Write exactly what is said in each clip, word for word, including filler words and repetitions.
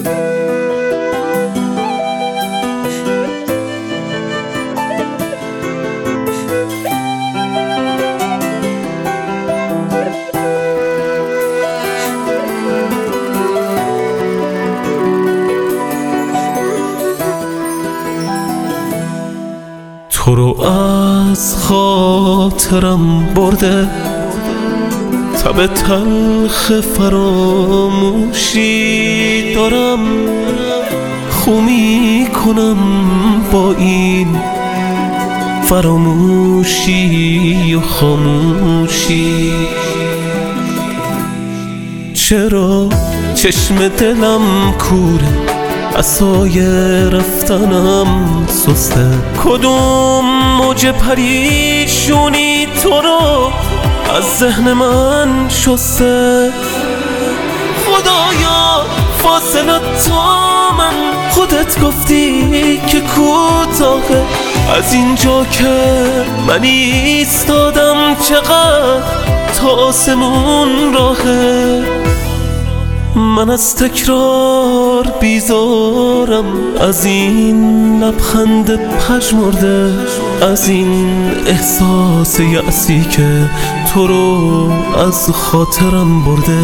تو رو از خاطرم برده تب تلخ فراموشی دارم، خو می کنم با این فراموشی و خاموشی. چرا چشم دلم کوره، عصای رفتنم سسته، کدوم موج پریشونی تو رو از ذهن من شسته. خدایا فاصله تا من، خودت گفتی که کوتاهه، از اینجا که من ایستادم چقدر تا آسمون راهه. من از تکرار بیزارم، از این لبخند پژمرده، از این احساس یأسی که تو رو از خاطرم برده.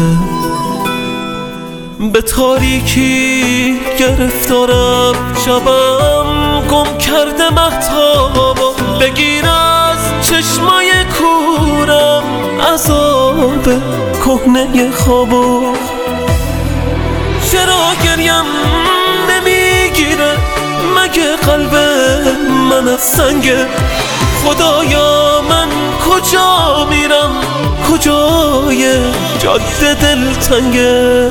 به تاریکی گرفتارم، شبم گم کرده مهتابا، بگیر از چشمای کورم عذاب کهنه خوابا. چرا گریم نمیگیره، مگه قلب من از سنگه؟ خدایا من کجا میرم، کجای جاده دلتنگه؟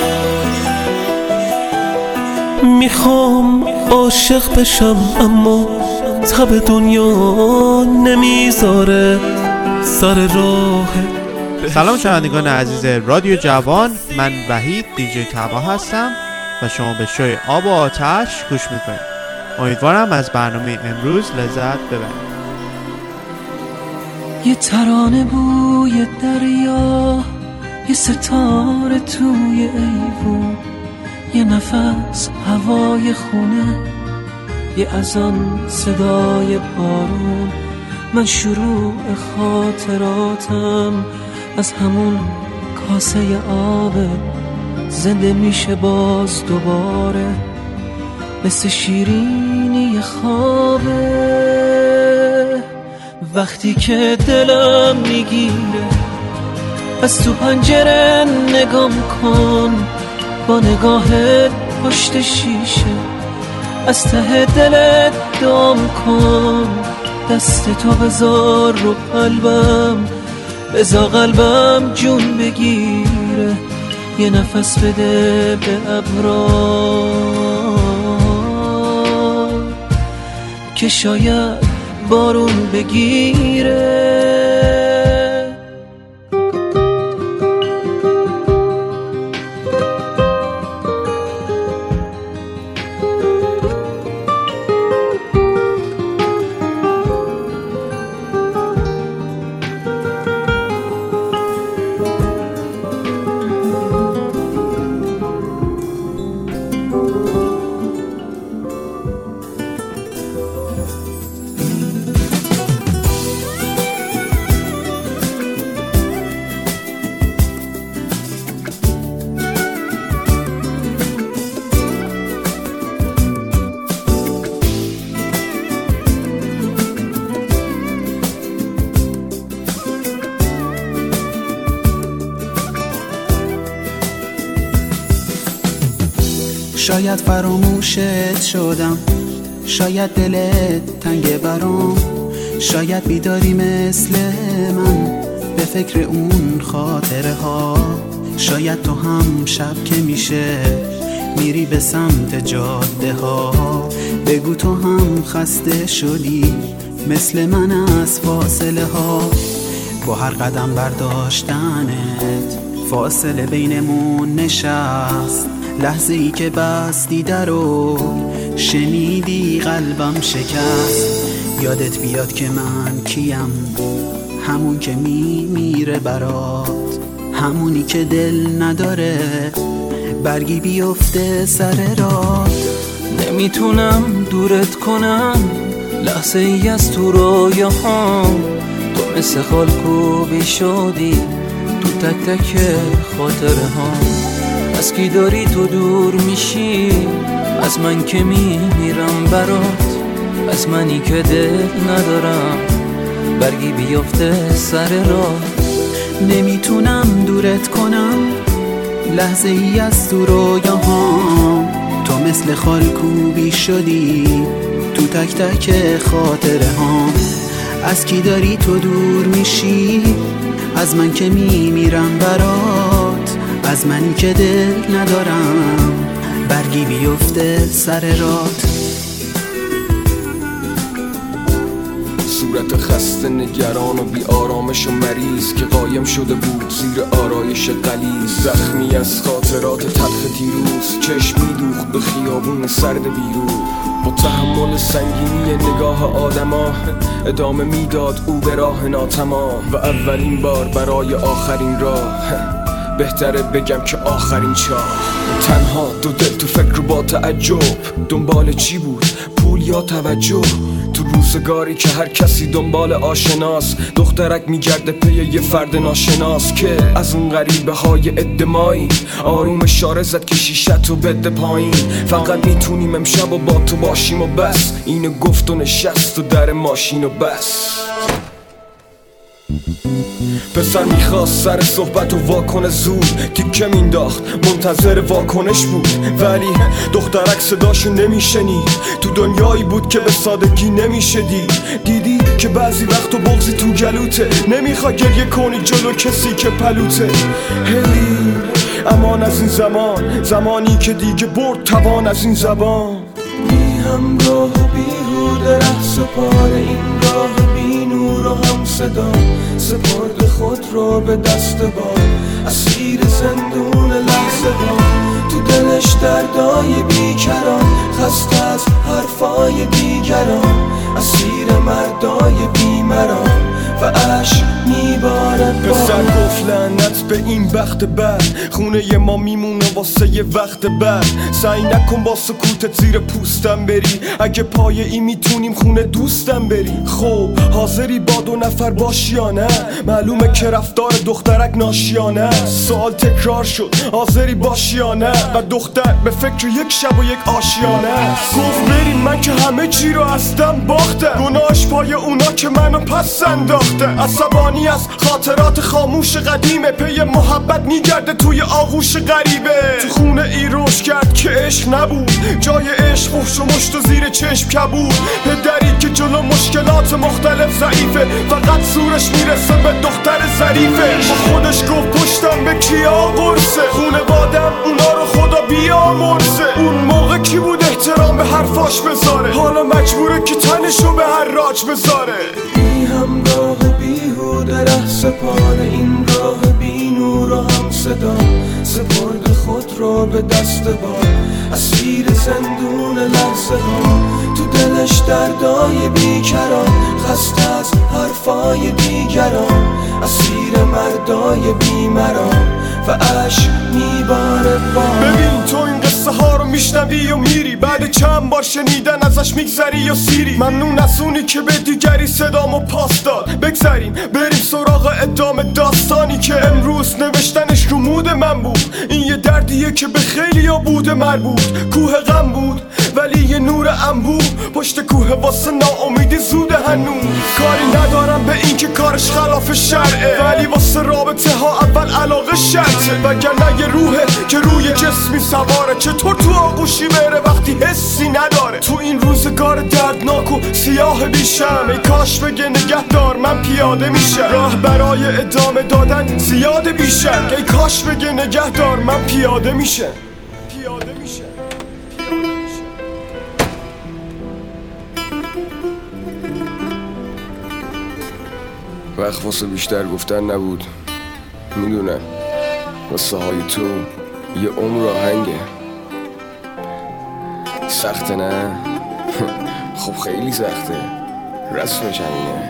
میخوام عاشق بشم اما تب دنیا نمیذاره سر راه. سلام شنوندگان عزیز رادیو جوان، من وحید دیجی تبا هستم و شما به شوی آب و آتش گوش میکنید. امیدوارم از برنامه امروز لذت ببرید. یه ترانه بوی دریا، یه ستاره توی ایوون، یه نفس هوای خونه، یه اذان صدای بارون. من شروع خاطراتم از همون کاسه آبه، زنده میشه باز دوباره، مثل شیرینی خوابه. وقتی که دلم میگیره از تو پنجره نگام کن، با نگاهت پشت شیشه از ته دلت دام کن. دست تو بذار رو قلبم، بذار قلبم جون بگیره، یه نفس بده به ابرا که شاید بارون بگیره. شاید فراموشت شدم، شاید دلت تنگ برام، شاید بیداری مثل من به فکر اون خاطره ها. شاید تو هم شب که میشه میری به سمت جاده ها، بگو تو هم خسته شدی مثل من از فاصله ها. با هر قدم برداشتنت فاصله بینمون نشست، لحظه ای که بستی در رو شنیدی قلبم شکست. یادت بیاد که من کیم، همون که می میره برات، همونی که دل نداره برگی بیفته سر راه. نمیتونم دورت کنم لحظه ای از تو رویاهام، تو مثل خالکوبی شدی تو تک تک خاطره هام. از کی داری تو دور میشی؟ از من که میمیرم برات، از منی که دل ندارم برگی بیفته سر راه. نمیتونم دورت کنم لحظه ای از تو رویاهام، تو مثل خالکوبی شدی تو تک تک خاطره هام. از کی داری تو دور میشی؟ از من که میمیرم برات، از منی که دل ندارم برگی بیفته سر رات. صورت خسته نگران و بی آرامش و مریض که قایم شده بود زیر آرایش غلیظ. زخمی از خاطرات تلخ دیروز، چشم میدوخت به خیابون سرد بیرو. با تحمل سنگینی نگاه آدما ادامه میداد او به راه ناتمام. و اولین بار برای آخرین راه، بهتره بگم که آخرین چاه. تنها دو دل تو فکر با تعجب، دنبال چی بود؟ پول یا توجه؟ تو روزگاری که هر کسی دنبال آشناس، دخترک میگرده پی یه فرد ناشناس که از اون غریبه های ادمایی. آروم اشاره زد که شیشتو بده پایین، فقط میتونیم امشب و با تو باشیم و بس. اینو گفت و نشست و در ماشین و بس. پسر میخواست سر صحبت و واکنه زود تیکه مینداخت، منتظر واکنش بود. ولی دخترک صداشو نمیشنید، تو دنیایی بود که به سادگی نمیشه دید. دیدی که بعضی وقت و بغضی تو گلوته، نمیخوای گریه کنی جلو کسی که پلوته. هی امان از این زمان، زمانی که دیگه برد توان از این زبان. بی همراه و بیهوده ره سپار این راه، بی نور و هم صدا سپرد خود رو به دست باد. اسیر زندون لحظه ها، تو دلش دردای بیکران، خسته از حرفای دیگران. اسیر مردای بیمران و عشق میباره بار. پسر گفت لعنت به این بخت بد، خونه ی ما میمونه واسه یه وقت بعد. سعی نکن با سکوتت زیر پوستم بری، اگه پای ای میتونیم خونه دوستم بری. خب حاضری با دو نفر باشی یا نه؟ معلومه که رفتار دخترک ناشیانه. سوال تکرار شد حاضری باشی یا نه؟ و دختر به فکر یک شب و یک آشیانه. گفت بریم من که همه چی رو هستم باختم، گناهش پای اونا که منو پس انداخته. عصبانی از خاطرات خاموش قدیمه، پی محبت میگرده توی آغوش غریبه. تو خونه ای روش کرد که عشق نبود، جای عشق فحش و مشت و زیر چشم کبود. پدری که جلو مشکلات مختلف ضعیفه، فقط زورش میرسه به دختر ظریفه. با خودش گفت پشتم به کیا قرصه، خونوادم اونا رو خدا بیامرزه. اون موقع کی بود احترام به حرفاش بذاره، حالا مجبوره که تنشو به هر راج بذاره. بی همراه و بیهوده ره سپار این راه، بی نور و هم صدا سپرد خود رو به دست باد. اسیر زندون لحظه ها، تو دلش دردای بیکران، خسته از حرفای دیگران. اسیر مردای بیمران و عشق میباره بار. ببین تو این قصه ها رو میشنوی و میری، بعد چند بار شنیدن ازش میگذری و سیری. ممنون از اونی که به دیگری صدامو پاس داد. بگذریم بریم سراغ ادامه داستانی که امروز نوشتنش رو مود من بود. این یه دردیه که به خیلی ها بوده مربوط. کوه غم بود ولی یه نور انبوه، پشت کوه واسه ناامیدی زوده هنوز. کاری ندارم به این که کارش خلاف شرعه، ولی واسه رابطه ها اول علاقه شرطه. وگرنه یه روحه که روی جسمی سواره، چطور تو آغوشی بره وقتی حسی نداره. تو این روزگار دردناک و سیاه بیشم، ای کاش بگه نگهدار من پیاده میشم. راه برای ادامه دادن زیاده بیشم، ای کاش بگه نگهدار من پیاده میشم. پیاده میشم. وقت واسه بیشتر گفتن نبود، میدونم واسه های تو یه عمر آهنگه. سخته نه؟ خب خیلی سخته، رسمش همینه.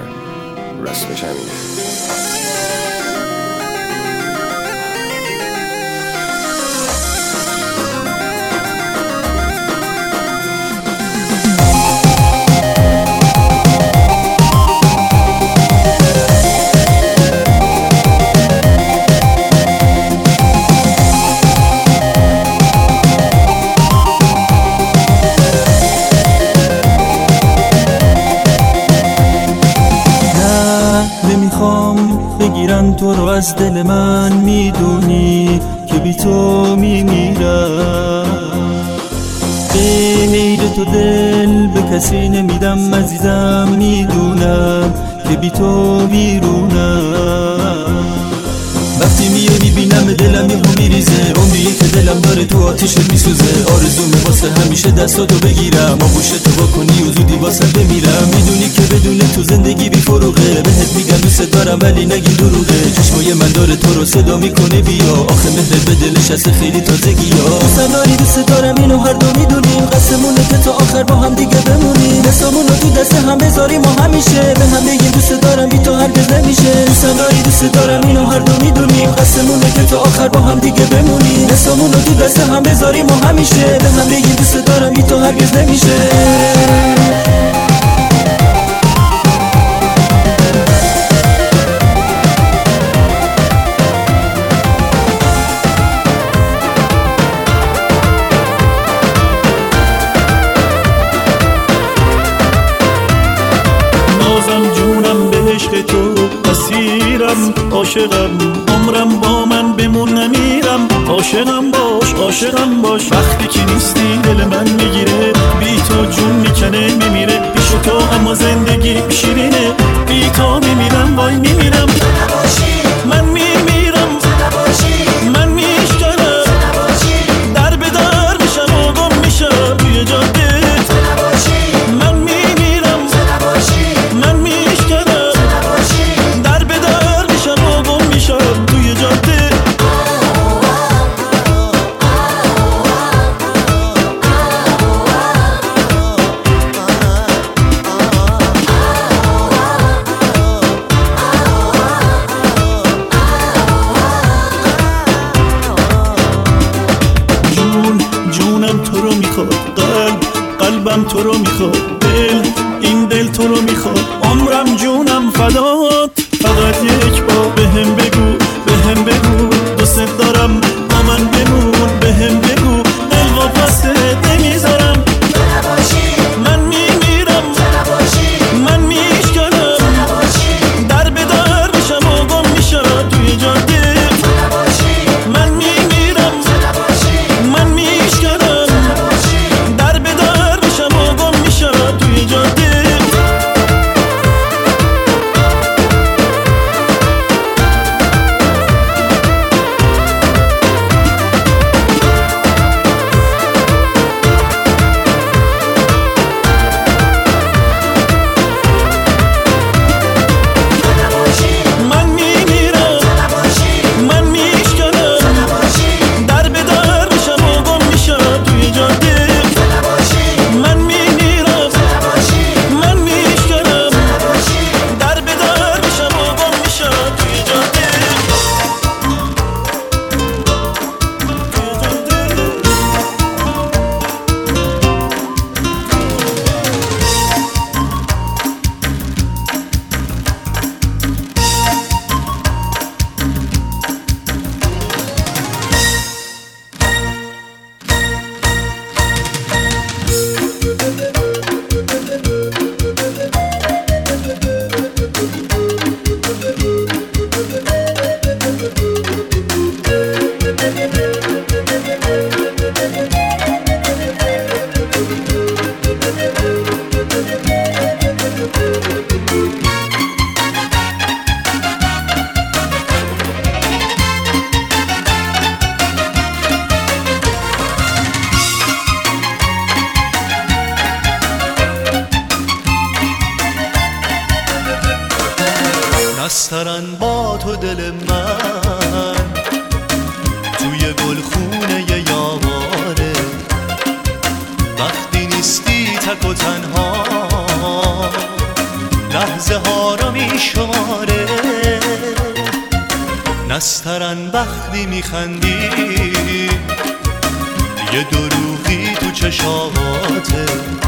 میدونم رسمش همینه. از دل من میدونی که بی تو میمیرم. غیر تو دل به کسی نمیدم عزیزم، میدونم که بی تو بیرونم. وقتی میای میبینم دلم یهو میریزه، عمریه که دلم داره تو آتیشت میسوزه. آرزومه واسه همیشه دستاتو بگیرم، آغوشتو بکنی و زودی واسه بمیرم. میدونی که بدون تو زندگی بی فروغه، بهت میگم دوست دارم ولی نگی دروغه. چشمای من داره تو رو صدا میکنه بیا، آخه مهرت به دلش هست خیلی تازگی ها. دوست داری دوست دارم اینو هر دو میدونیم، قسمونه که تا آخر با هم دیگه بمونیم. حسامونو تو دست هم بذاریم و همیشه به هم بگیم دوست دارم بی تو هرگز نمیشه. دوست داری دوست دارم اینو هر دو میدونیم، قسمونه که تا آخر با هم دیگه بمونیم. حسامونو تو دست هم بذاریم و همیشه به هم بگیم دوست دارم بی تو هرگز نمیشه. تو اسیرم، عاشقم، عمرم با من بمون نمیرم. عاشقم باش، عاشقم باش، وقتی که نیستی دل من میگیره. بی تو جون میکنه میمیره، پیش تو اما زندگی شیرینه. بی تو میمیرم، وای میمیرم. من میمیرم، من میشکنم، در به در میشم و گم میشم توی جاده. من میمیرم، من میشکنم، در به در میشم و گم میشم توی جاده. جون جونم تو رو میخواد، قلب قلبم تو رو میخواد، دل این دل تو رو میخواد. عمرم جونم فدات، فقط یک بار بهم بگو، بهم بگو دوست دارم با من بمون. بهم بگو دل واپسه نمیذارم. من میمیرم، من میشکنم، در به در میشم و گم میشم توی جاده. من میمیرم، من میشکنم، در به در میشم و گم میشم توی جاده. نسترن با تو دل من توی گلخونه یاواره. وقتی نیستی تک و تنها لحظه ها رو میشماره. نسترن وقتی میخندی یه دروغی تو چشاته.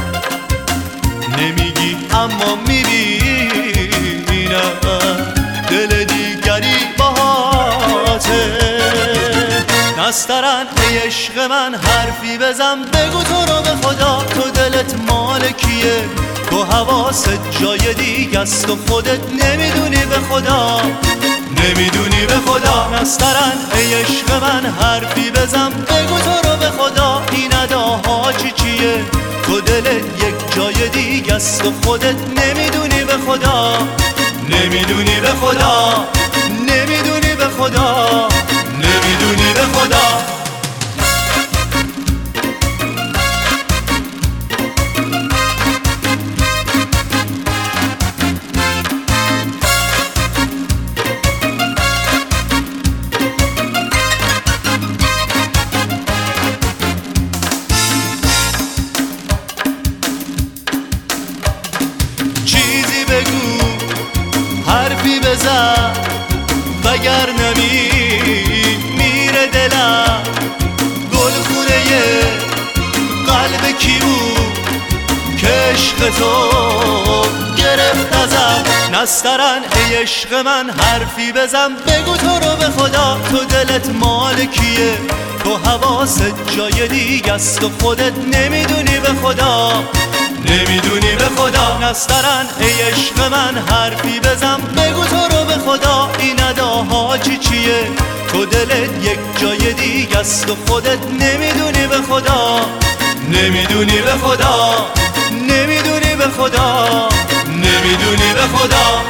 نمیگی اما میبینم دل دیگری باهاته. نسترن ای عشق من حرفی بزن، بگو تو رو به خدا تو دلت مال کیه. تو حواست جای دیگه است و خودت نمیدونی به خدا. نمیدونی به خدا. نسترن ای عشق من حرفی بزن بگو تو رو به خدا. این اداها چی چیه تو دلت یک جای دیگه است و خودت نمیدونی به خدا. نمیدونی به خدا، نمیدونی به خدا، نمیدونی به خدا. چیزی بگو حرفی بزن وگر نمی میره دلم. گل خونه قلب کی بود که عشق تو گرفت ازم. نسترن ای عشق من حرفی بزن بگو تو رو به خدا. تو دلت مال کیه تو حواست جای دیگه است و خودت نمیدونی به خدا. نمیدونی به خدا. نسترن ای عشق من حرفی بزن بگو تو رو به خدا. این اداها چی چیه تو دلت یک جای دیگه است و خودت نمیدونی به خدا. نمیدونی به خدا، نمیدونی به خدا، نمیدونی به خدا.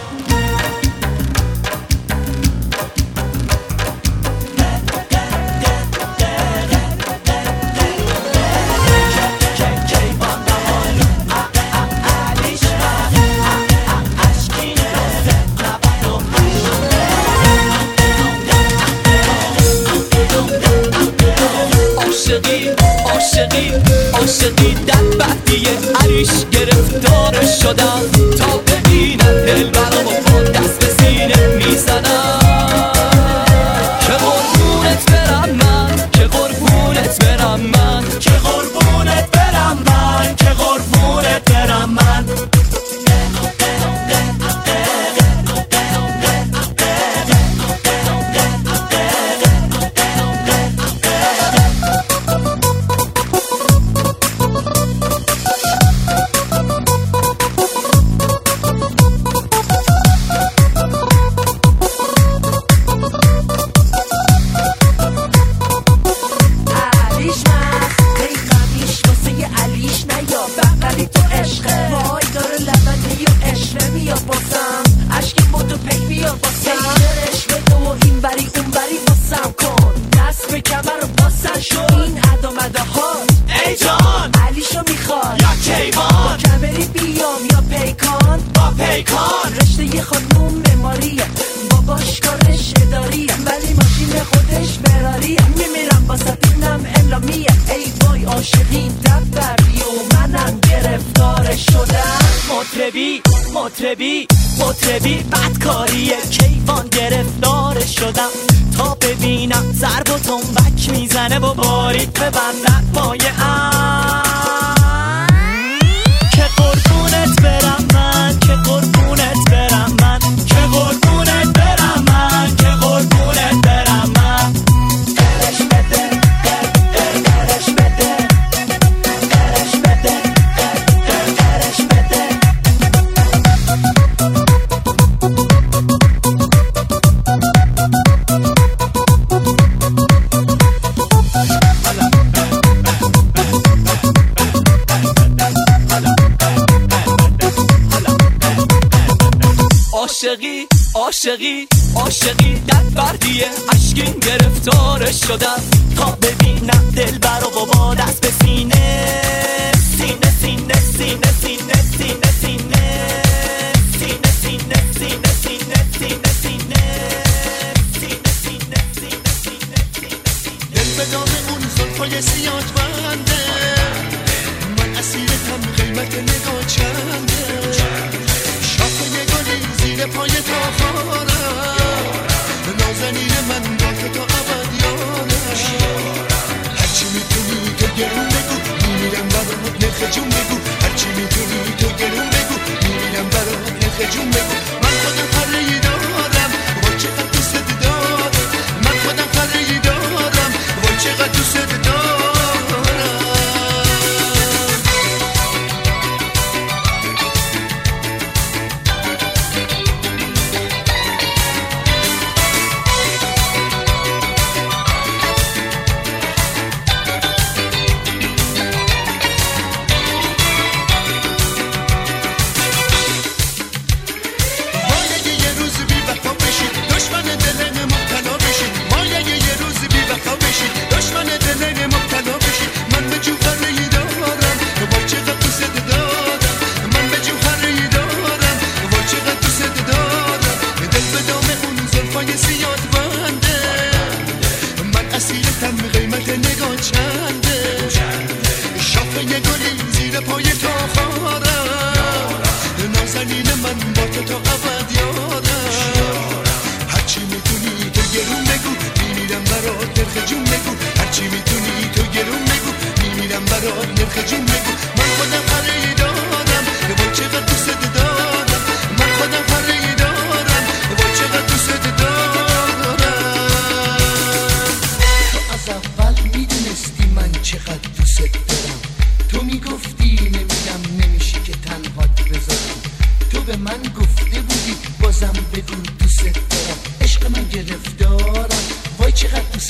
عاشقی عاشقی در بدیه عریش گرفتار شدم تا ببینم دل برام با دست به سینه میزنم. که قربونت برم من، که قربونت برم من، که قربونت برم من، که قربونت برم من. مطربی مطربی بدکاریه کیوان گرفتار شدم تا ببینم ضرب و تنبک میزنه و باریک ببندن مایه ام. که قربونت برم من، که قربونت برم من، که قربونت برم من، که قربونت برم من. درش بده درش بده درش بده درش بده. عاشقی عاشقی عاشقی در بردیه اشکین گرفتار شدم تا ببینم دل برا با دست به سینه سینه سینه سینه سینه سینه سینه سینه سینه سینه سینه سینه سینه سینه سینه سینه. دل به دام اون زلفای سیاد بنده من اسیرتم قیمت نگاه چنده. شاخه گلی زیر پای تا خارم نازنین من با تو تا ابد یارم. هرچی میتونی تو گرون بگو میمیرم برات نرخ جون بگو. هرچی میتونی تو گرون بگو میمیرم برات نرخ جون بگو. من خودم پرهی دارم وای چقدر دوست دارم. من خودم پرهی دارم وای چقدر دوست دارم.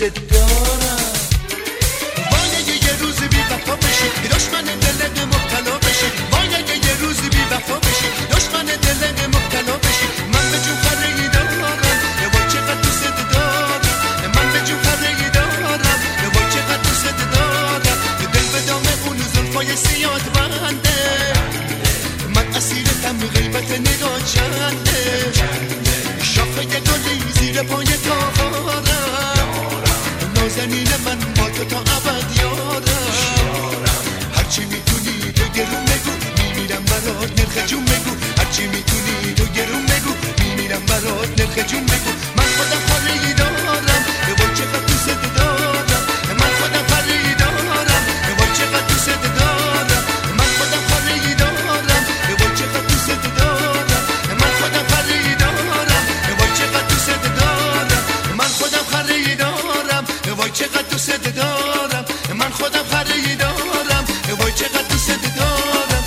دارم. وای اگه یه روزی بی وفا بشی دشمن دلت مبتلا بشی، وای اگه یه روزی بی وفا بشی دشمن دلت مبتلا بشی. من به جون خرگی دارم وای چقدر دوست دارم، من به جون خرگی دارم وای چقدر دوست دارم. دل به دام اون زلفای سیاد بنده، من اسیرتم غیبت نگاه چنده. شاخه گلی زیر پای تاخارم، نازنین من با تو تا ابد یارم. هرچی میتونی تو گرون بگو میمیرم برات نرخ جون بگو، هرچی میتونی تو گرون بگو میمیرم برات نرخ جون بگو. من خودم خواهی دارم وای چقدر دوست دارم، من خودم خواهی دارم وای چقدر دوست دارم، من خودم خواهی دارم وای چقدر دوست دارم، من خودم خواهی دارم وای چقدر دوست دارم، من خودم خواهی دارم وای چقدر دوست دارم، من خودم خواهی دارم وای چقدر دوست دارم.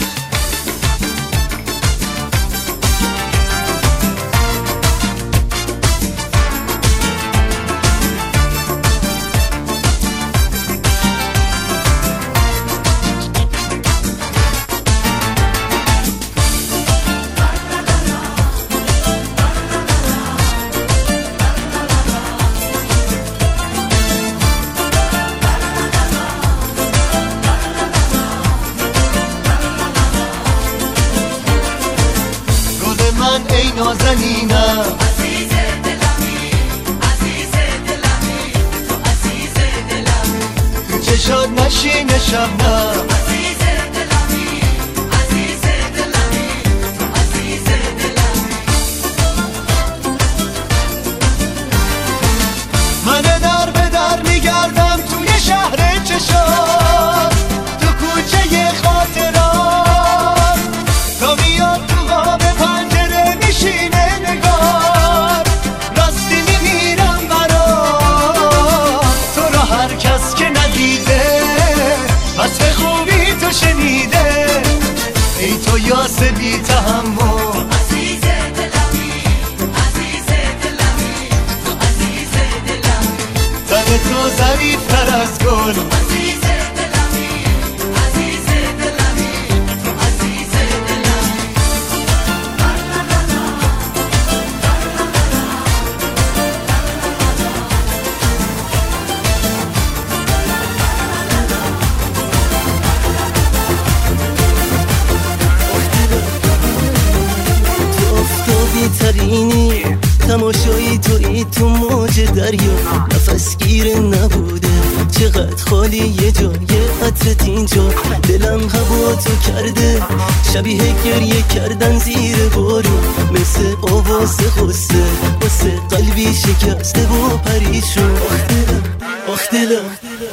ای نازنینم عزیز دلمی، عزیز دلمی، تو عزیز دلمی، تو چشات نشین شبنم. عزیز دلمی، عزیز دلمی، تو عزیز دلمی. من در به در میگردم توی شهر چشات، تو کوچه خاطرات، تا میاد تو قاب پنجره میشینه نگار. راستی میمیرم برات، تو را هر کس که ندیده وصف خوبی تو شنیده. ای تو یاس بی تحمل عزیز دلمی، عزیز دلمی، تو عزیز دلمی. تن تو ظریفتر از گل. عزیز دلمی، عزیز دلمی، تو عزیز دلمی. تو افتابی ترینی تماشایی توی تو موج دریا، نفس گیر نبوده چقدر خالی یه جای عطرت اینجا. دلم هوا تو کرده شبیه گریه کردن زیر بارون، مثل آواز خسته واسه قلبی شکسته و پریشون. آخ دلم، آخ دلم،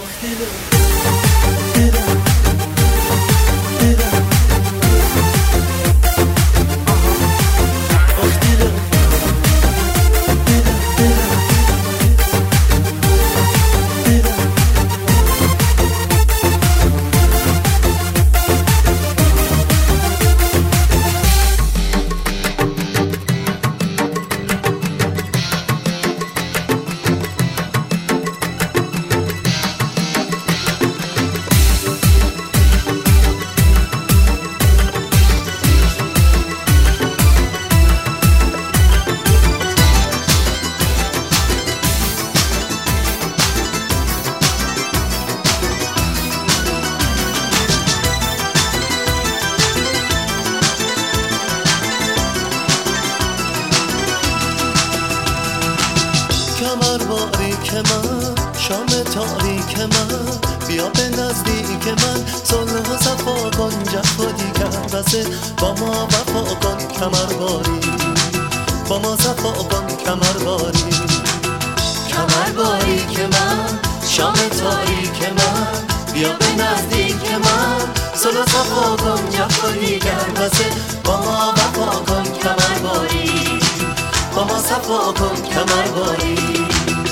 شام تاریک من بیا به نزدیک من، صلح و صفا کن جفا دیگر رسه، با ما وفا کن کمر باری، با ما صفا کن کمر باری. کمر باری که من شام تاریک من بیا به نزدیک من، صلح و صفا کن جفا دیگر رسه، با ما وفا کن کمر باری، با ما صفا کن کمر باری.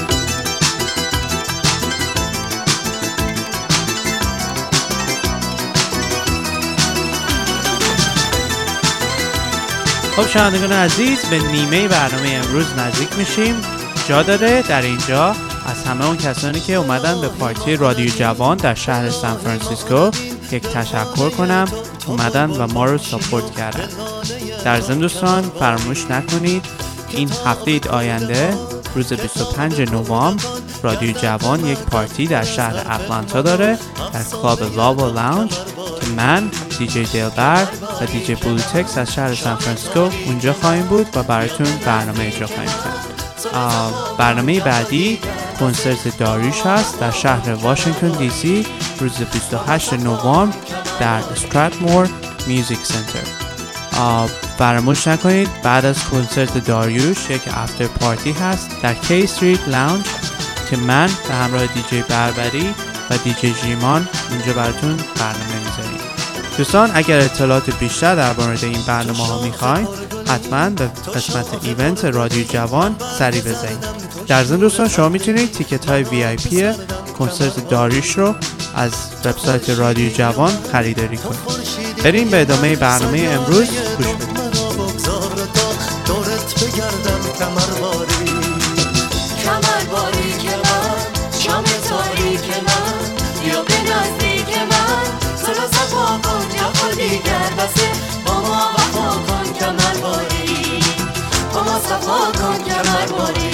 خب شنوندگان عزیز، به نیمه برنامه امروز نزدیک میشیم. جا داره در اینجا از همه اون کسانی که اومدن به پارتی رادیو جوان در شهر سان فرانسیسکو یک تشکر کنم، اومدن و ما رو ساپورت کردن. در ضمن دوستان فراموش نکنید این هفته آینده روز بیست و پنجم نوامبر رادیو جوان یک پارتی در شهر اتلانتا داره در کلاب لاوا لاونج که من، دیجی دلبر و دیجی بلوتکس از شهر سان فرانسیسکو اونجا خواهیم بود و براتون برنامه اجرا خواهیم کرد. برنامه بعدی کنسرت داریوش هست در شهر واشنگتن دی سی روز بیست و هشتم نوامبر در استراتمور میوزیک سنتر. فراموش نکنید بعد از کنسرت داریوش یک افتر پارتی هست در کی استریت لاونج که من به همراه دیجی بربری و دیجی جیمان اونجا براتون برنامه میذاریم. دوستان اگر اطلاعات بیشتر در مورد این برنامه ها میخواین حتما به قسمت ایونت رادیو جوان سری بزنید. در ضمن دوستان شما میتونید تیکت های وی آی پی کنسرت داریوش رو از وبسایت رادیو جوان خریداری کنید. بریم به ادامه برنامه امروز گوش بدید. دورت بگردم کمرباری کمرباری که من شام تاریک من بیا به نزدیک من سلو صفا کن جفا دیگر بسه با ما وفا کن کمرباری با ما صفا کن کمرباری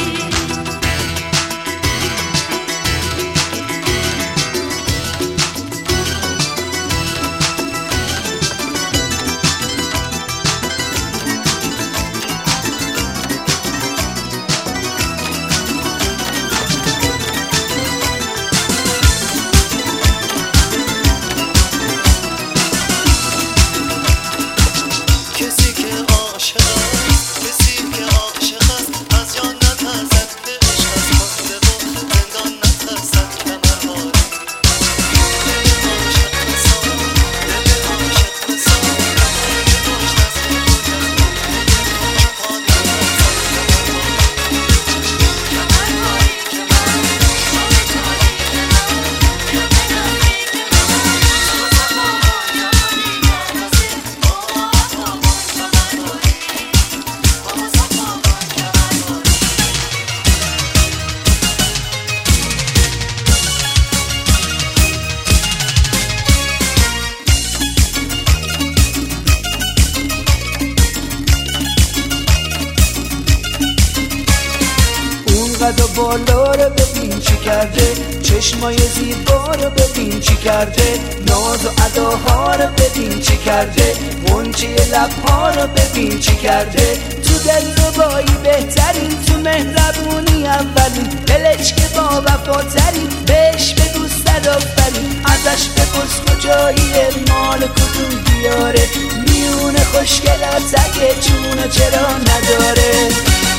بالا رو ببین چی کرده، چشمای زیبا رو ببین چی کرده، ناز و اداها رو ببین چی کرده، غنچه لبها رو ببین چی کرده. تو دلربایی بهترین، تو مهربونی اولین، دلش که با وفاترین، بهش بگو صد آفرین. ازش بپرس کجاییه، مال کدوم دیاره، میونه خوشگلاتکه چونو چرا نداره.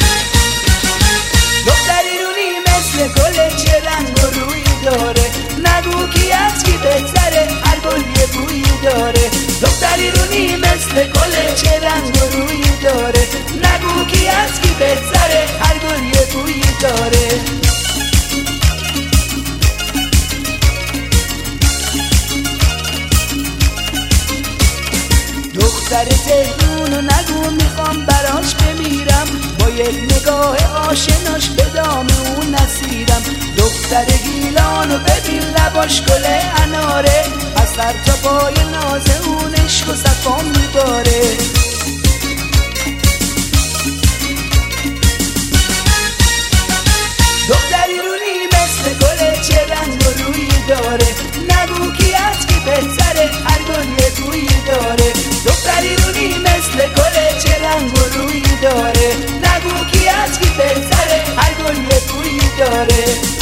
دختری رونی مثل گل چه رنگ و روی داره، نگو کی از کی بهتره، هر گل یه بویی داره. دختری رونی مثل گل چه رنگ و روی داره، نگو کی از کی بهتره، هر گل یه بویی داره. دختر تهرونو نگو میخوام براش بمیرم، با یک نگاه آشناش به دام اون نسیرم. دختر گیلانو ببین لباش گل اناره، از سر تا پای ناز اون عشق و صفا میباره. دختری رونی مثل گل چه رنگ و روی داره، نگو کی از کی بهتره، هر گل یه بویی داره. دختری رونی مثل گل چه رنگ و روی داره، نگو کی از کی بهتره، هر گل یه بویی داره.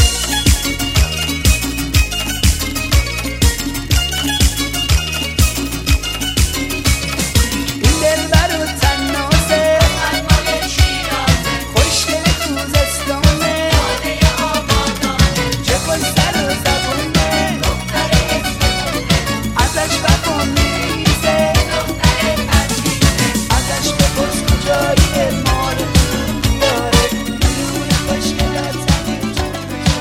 این دلبر و تنازه، خوشگل خوزستانه، چه خوش سر و زبونه، ازش وفا میریزه، ازش بپرس کجاییه، مال کدوم دیاره، میونه خوشگلاتکه چونو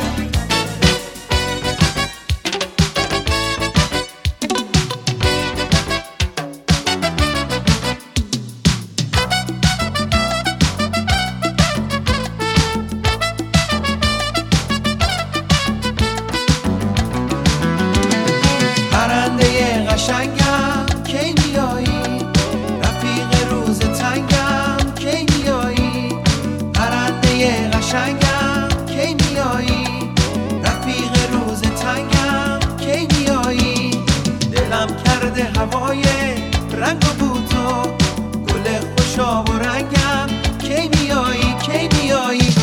قشنگم کی میایی، رفیق روز تنگم کی میایی، پرنده قشنگم کی میایی، رفیق روز تنگم کی میایی. دلم کرده هوای رنگ و بوتو، گل خوشاب و رنگم کی میایی کی میایی.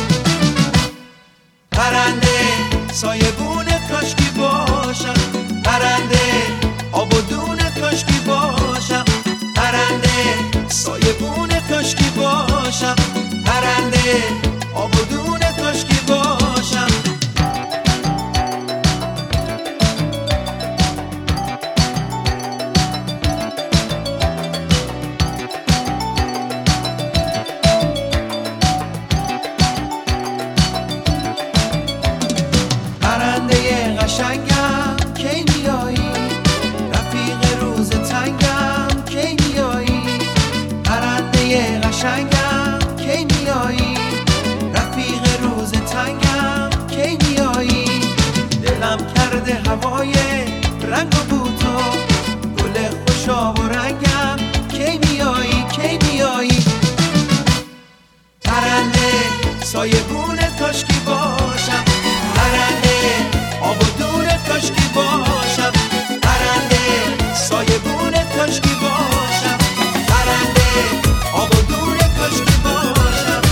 پرنده سایبون کاشکی باشم، پرنده آب و دون کاشکی باشم، پرنده سایبون کاشکی باشم، پرنده آب و دون کاشکی باشم. پرنده قشنگم کی میایی، رفیق روز تنگم کی میایی، پرنده قشنگم کی میایی، رفیق روز تنگم کی میایی. دلم کرده هوای رنگ و بوتو، گل خوشاب و رنگم کی میایی کی میایی. پرنده سایبون کاشکی باشم، پرنده آب و دون کاشکی باشم، پرنده سایبون کاشکی باشم، پرنده آب و دون کاشکی باشم.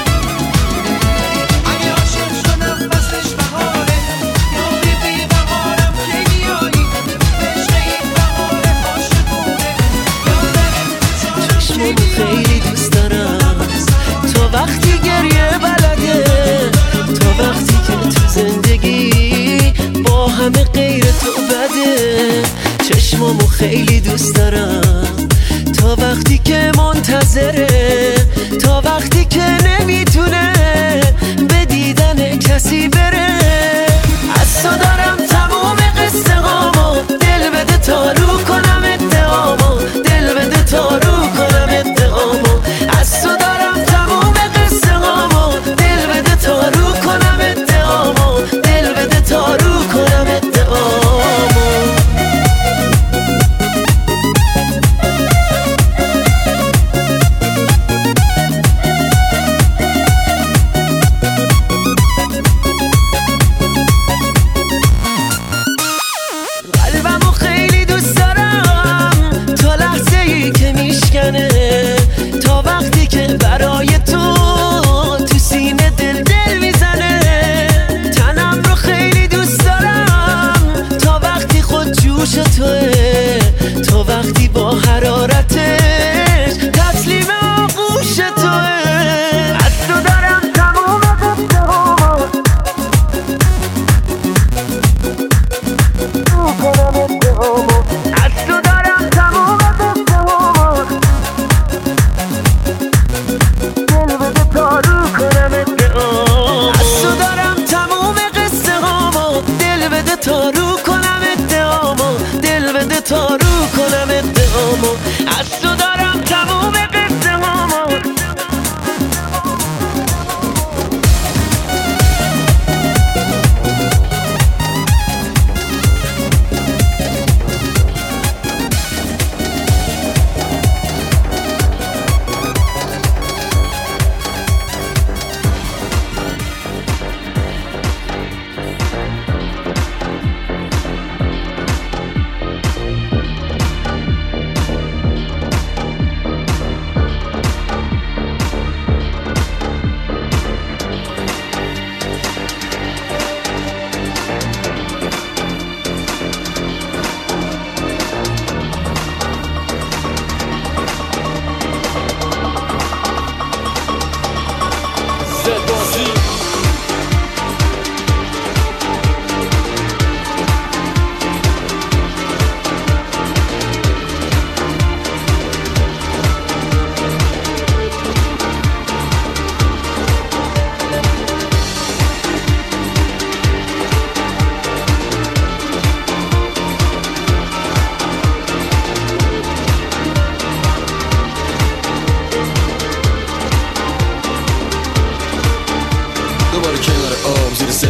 اگه عاشق شدم فصلش بهاره، یاری بی بهارم کی میایی، عشق این بهاره عاشقونه، یادم چشمامو خیلی دوست دارم، تو وقتی گریه بلده، تو وقتی که تو زندگی با همه غیر تو بده. چشمامو خیلی دوست دارم، تا وقتی که منتظره، تا وقتی که نمیتونه به دیدن کسی بره. از تو دارم تموم قصه هامو، دل بده تا رو کنم ادعامو، دل بده تا رو کنم ادعامو. از تو دارم تموم قصه هامو، دل بده تا رو کنم ادعامو، دل بده تا رو کنم ادعامو.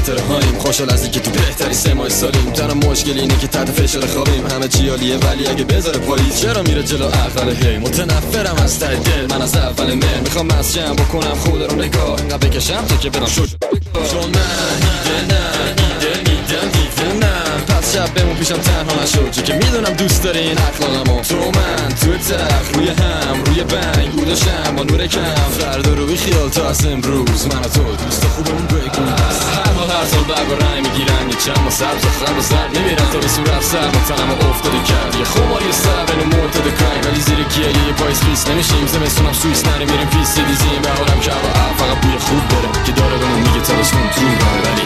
خاطره هاییم، خوشحال از اینکه تو بهتری سه ماه سالیم. تنها مشکل اینه که تحت فشار خوابیم، همه چی عالیه ولی اگه بذاره پاییز چرا میره جلو عقل. هی متنفرم از ته دل، من از اول مهر میخوام مسجم بکنم خود رو نگاه، اینقدر بکشم تا که برم شد چون من دیگه نه دیگه میدم دیگه نه. پس شب بمون پیشم تنها نشد چون که میدونم دوست داری این اخلاقمو. تو من تو تخت روی هم روی بنگ بودشم با نور کم، فردا رو بی خیال تا از امروز من و تو دوست خوبمون بگون. هر حال هر سال برگ و رنگ میگیرم یه چند ما سبز و خرم و زرد نمیرم تا به صورت سر ما تنم افتاده کرد یه خماری سر بین مرتد کنگ ولی زیر کیه یه پایس پیس نمیشیم زمستونم سویس نرمیریم پیس دیزیم بهارم که هوا فقط بوی خوب داره که داره بهمون میگه تابستون طول داره ولی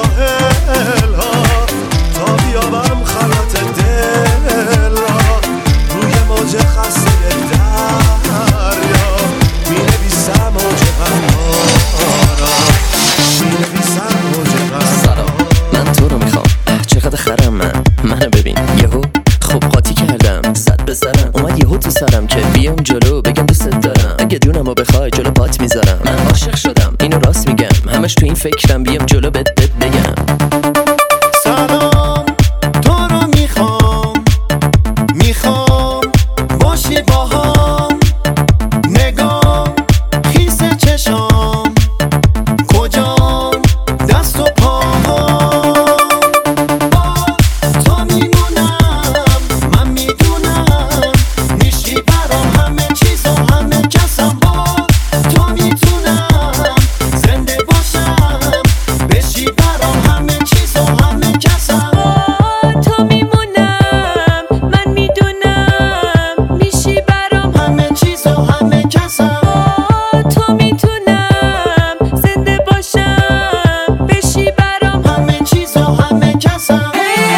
ساحل ها تا بیابم خلات دل را روی موج خسته دریا می نویسم موج غمارا می نویسم موج غمارا. من تو رو میخوام چقدر خرم من منو ببین یهو خوب قاطی کردم زد به سرم اومد یهو تو سرم که بیام جلو بگم دوست دارم اگه جونمو بخوای جلو پات میذارم من عاشق شدم اینو راست میگم همش تو این فکرم بیام جلو بد بد بگم سلام تو رو میخوام میخوام باشی با هم نگام خیس چشام کجام دست و پاهم تو میمونم من میدونم میشی برام همه چیز و همه کسم با تو میتونم زنده باشم بشی برام همه چیز و همه کسم تو میمونم من میدونم میشی برام همه چیز و همه کسم تو میتونم زنده باشم بشی برام همه چیز و همه کسم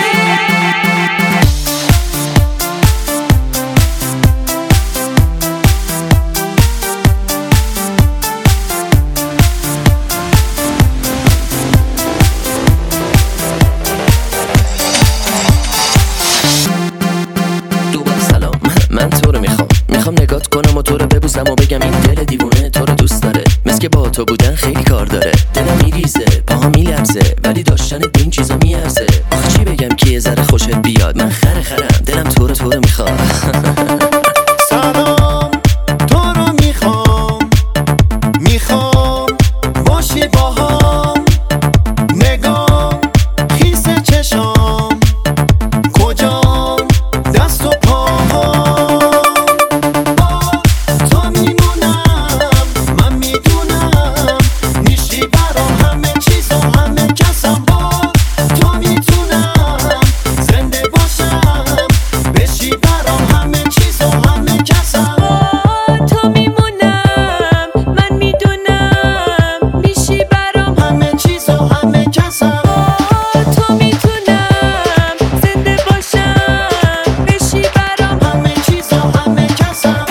دوباره سلام من تو رو میخوام میخوام نگات کنم و تو رو ببوسم و بگم این دل دیوونه تو رو دوست داره مثل که با تو بودن خیلی کار داره دلم میریزه پاها میلرزه ولی داشتن این چیزا میارزه آخه چی بگم که یه ذره خوشت بیاد من خره خرم دلم تو رو تو رو میخوام سلام تو رو میخوام میخوام باشی با هم نگام خیس چشام کجام دست و پاهم تو میمونم من میدونم میشی برام همه چیز و همه کسم با تو میتونم زنده باشم بشی برام همه چیز و همه کسم تو میمونم من میدونم میشی برام همه چیز و همه کسم تو میتونم زنده باشم بشی برام همه چیز و همه کسم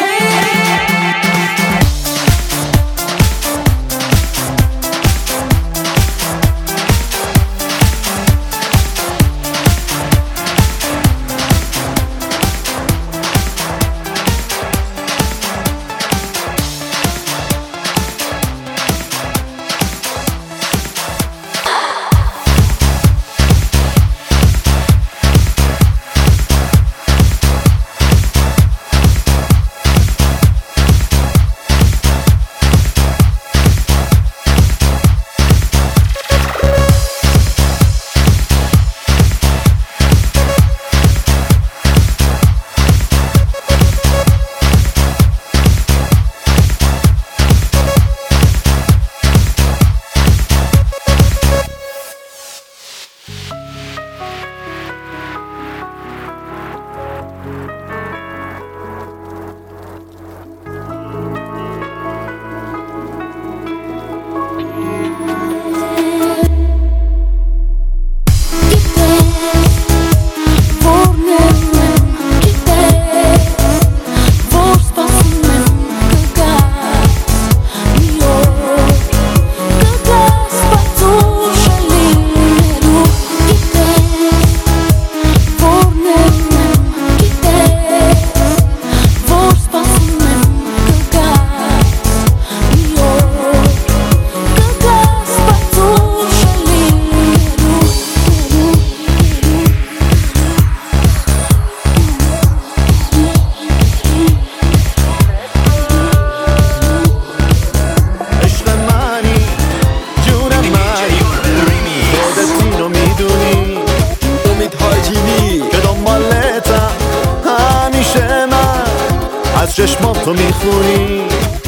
چشماتو میخونی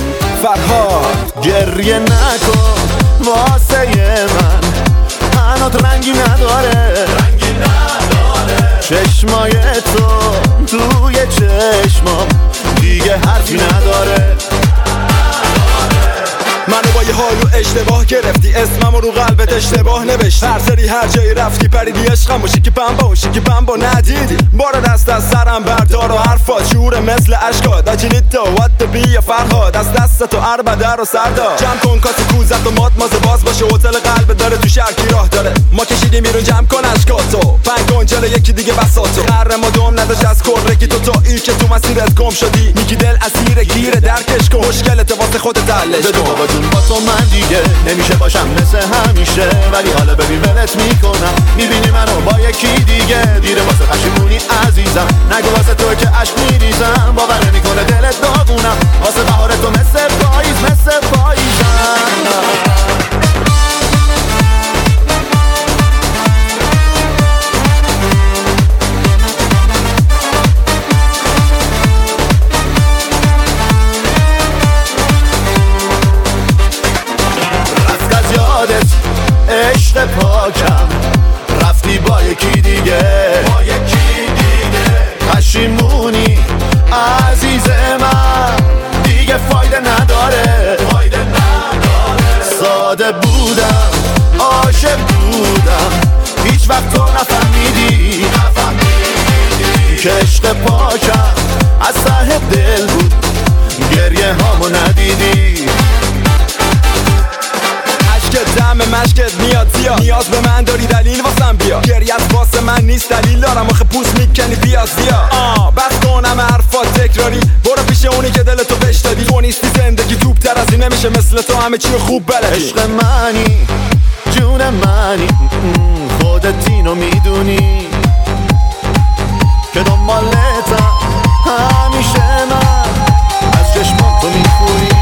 فرهاد گریه نکن واسه من هنوز رنگی نداره چشمای تو توی چشمام دیگه حرفی نداره منو با یه حالو اشتباه گرفتی اسممو رو قلبت اشتباه نوشتی هر سری هر جایی رفتی پریدی عشقم و شیکی بمبا و شیکی بمبا ندیدی بارو دست از سرم بردار و حرفات شعور مثل اشکات اجینیتا وات بی یا فرهاد از دست تو عربده رو سردار جمع کن کاسی کوزت و مات مازه باز باشه هتل قلب داره تو شرکی راه داره ما کشیدیم بیرون جمع کن اشکاتو پنگ کن جلو یکی دیگه بساتو قرر ما دوم نداشت از کرکی تو تا ای که تو مسیرت گم شدی میگی دل اسیر گیره درکش کن مشکلت واسه خودت حلش کن بابا جون با تو من دیگه نمیشه باشم مثل همیشه ولی حالا ببین ولت میکنم میبینی منو با یکی دیگه دیره واسه پشیمونی عزیزم نگو واسه تو که عشق میریزم باور نمیکنه دلت داغونم واسه بهار تو مثل پاییز مثل پاییزم عشق پاکم رفتی با یکی دیگه با یکی دیگه پشیمونی عزیز من دیگه فایده نداره فایده نداره ساده بودم عاشق بودم هیچ وقت تو نفهمیدی نفهمیدی که عشق پاکم از ته دل بود گریه هامو ندیدی دم مشکت میاد زیاد نیاز به من داری دلیل واسم بیا گریت واسه من نیست دلیل دارم آخه پوست میکنی بیا زیاد آه بس کنم حرفات تکراری برو پیش اونی که دلتو بهش دادی تو نیستی زندگی توپ تر از این نمیشه مثل تو همه چی خوب بلدی عشق منی جون منی خودت اینو میدونی که دنبالتم همیشه من از چشمام تو میخوری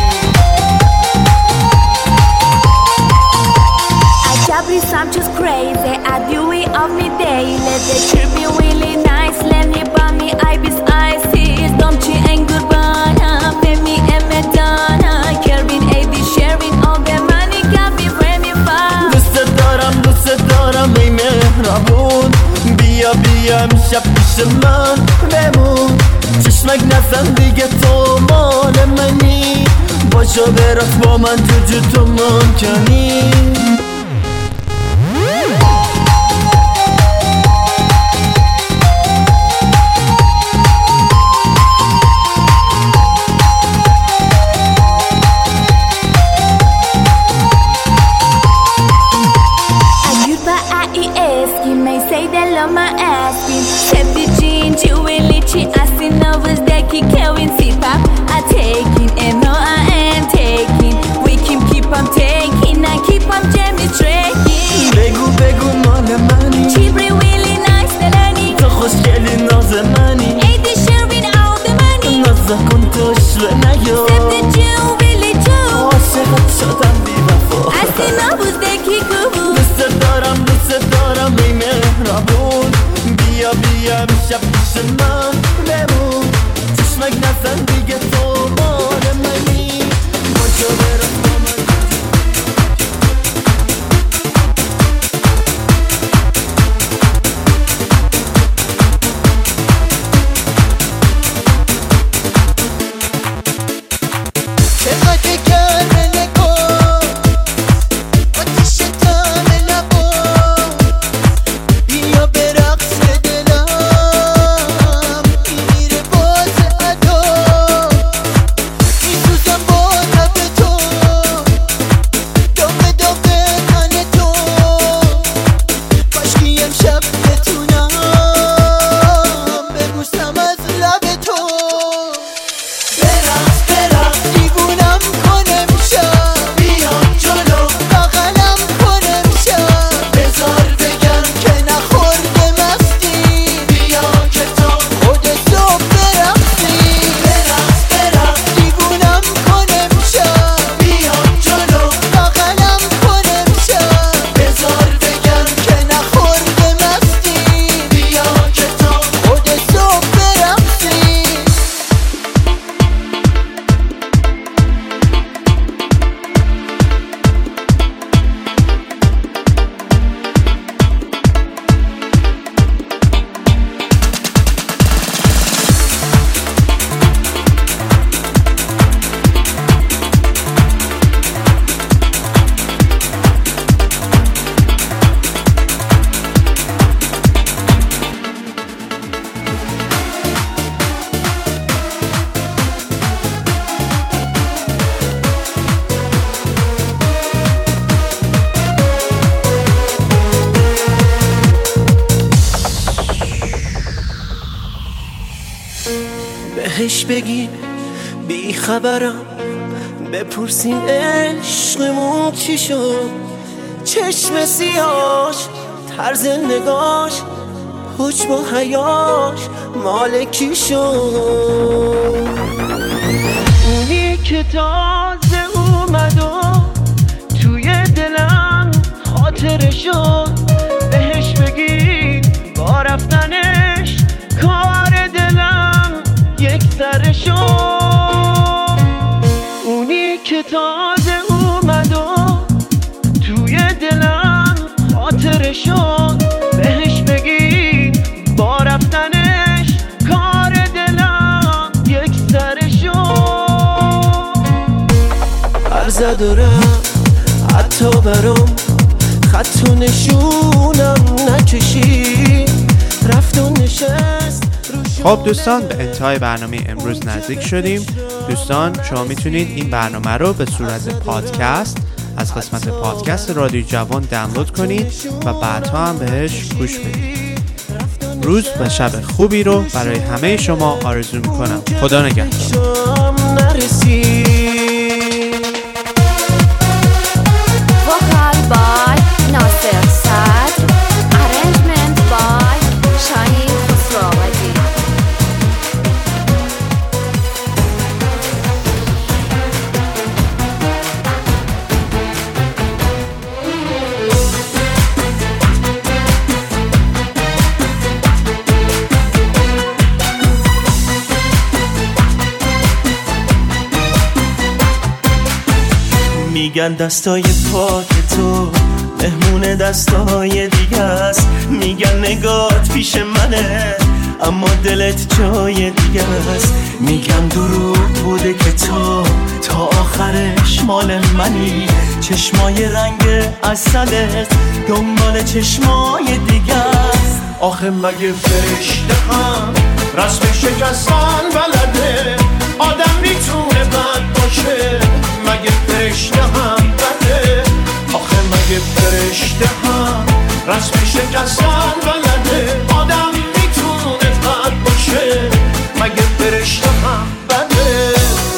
I'm just crazy, I do it of me daily. They treat me really nice, let me buy me ibis ices. Don't you and goodbye, pay me and Madonna. Carving A D, sharing all the money, got me very far. دوست دارم دوست دارم ای مهربون بیا بیا امشب پیش من بمون چشمک نزن دیگه تو مال منی باشو برقص با من جو جو تو ممکنی my asking Septi jean, jewelry, asking novels that keep carrying C-pop I taking and no I am taking We can keep on taking I keep on jamming tracking بگو بگو مال منی Chibri really nice دلنی تو خوشگلی ناز منی ایدی sharing all the money نازا کن تو شوه نیو Septi jewelry جو عاشقت شدم بی وفا asking novels that keep cool دوست دارم دوست دارم ای مهربون بیا بیا امشب پیش من بمون چشمک نزن دیگه تو با بهش بگین بی خبرم، بپرسین عشقمون چی شد. چشم سیاش، طرز نگاش، حجم و حیاش مال کی شد. اونی که تازه اومد و توی دلم خاطره شد. بهش بگی با رفتنش کار دلم یک سره شد. اونی که تازه اومد و توی دلم خاطره شد. بهش بگی با رفتنش کار دلم یک سره شد. عرض دارم حتی برام خط و نشونم نکشی، رفت و نشست. خب دوستان، به انتهای برنامه امروز نزدیک شدیم. دوستان شما میتونید این برنامه رو به صورت پادکست از قسمت پادکست رادیو جوان دانلود کنید و بعدها هم بهش گوش بدید. روز و شب خوبی رو برای همه شما آرزو میکنم. خدا نگهدار. Vocal by Nasser Sadr, arrangement by Shahid Khosrawadi. میگن دستای پاک تو مهمون دستای دیگه است. میگن نگات پیش منه اما دلت جای دیگه است. میگن دروغ بوده که تو تا آخرش مال منی. چشمای رنگ عسلت دنبال چشمای دیگه است. آخه مگه فرشته هم رسم شکستن بلده؟ آدم میتونه بد باشه؟ مگه فرشته هم بده؟ آخه مگه فرشته هم رسم شکستن بلده؟ آدم میتونه بد باشه؟ مگه فرشته هم بده؟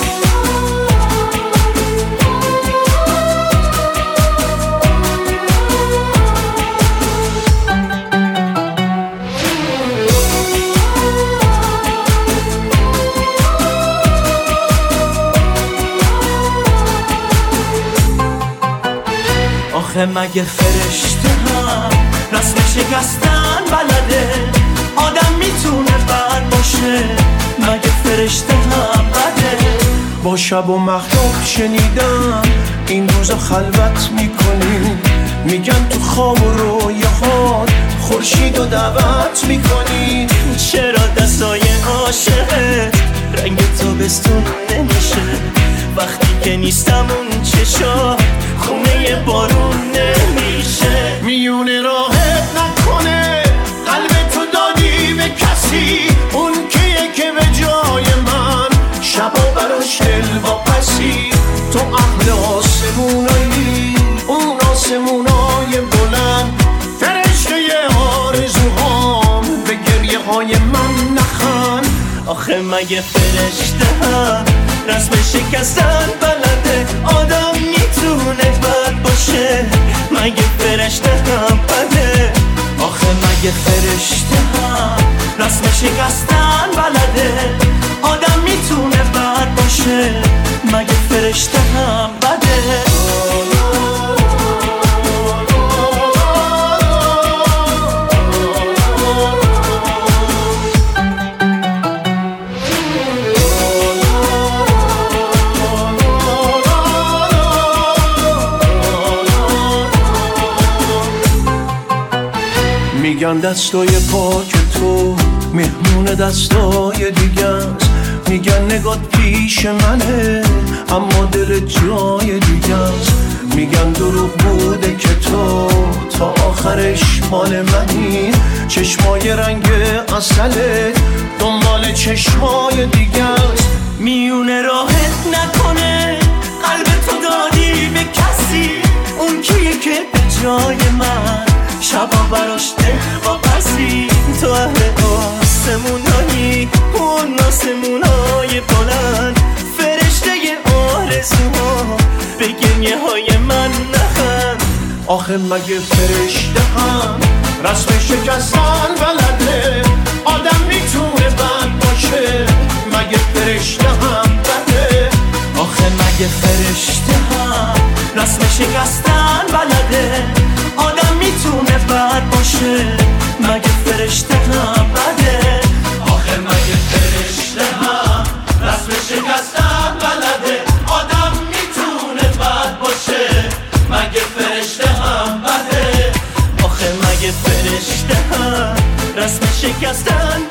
آخه مگه فرشته هم رسم شکستن بلده؟ آدم میتونه بد باشه؟ مگه فرشته هم بده؟ با شب و مخلوق شنیدم این روزا خلوت میکنی. میگن تو خواب و رویاهات خورشید و دعوت میکنی. چرا دستای عاشقت رنگ تابستون نمیشه؟ وقتی که نیستم اون چشا خونه بارون نمیشه. میونه راحت نکنه قلب تو دادی به کسی. اون کیه که به جای من شبا براش دل واپسی. تو اهل آسمونایی، اون آسمونای بلند. فرشته آرزوهام به گریه های من نخند. آخه مگه فرشته هم رسم شکستن بلده؟ آدم میتونه بد باشه؟ مگه فرشته هم بده؟ آخه مگه فرشته هم رسم شکستن بلده؟ آدم میتونه بد باشه؟ مگه فرشته هم بده؟ میگن دستای پاک تو مهمون دستای دیگه است. میگن نگات پیش منه اما دل جای دیگه است. میگن دروغ بوده که تو تا آخرش مال منی. چشمای رنگ عسلت دنبال چشمای دیگه است. میونه راحت نکنه قلب تو دادی به کسی. اون کیه که به جای من شبا براش دل واپسی. تو اهل آسمونایی، اون آسمونای بلند فرشته آرزوها به گریه های من نخند. آخه مگه فرشته هم رسم شکستن بلده؟ آدم میتونه بد باشه مگه فرشته هم بده؟ آخه مگه فرشته هم رسم شکستن بلده؟ آدم میتونه بد باشه مگه فرشته هم بده؟ آخه مگه فرشته هم رسم شکستن بلده؟ آدم میتونه بد باشه مگه فرشته هم بده؟ آخه مگه فرشته هم رسم شکستن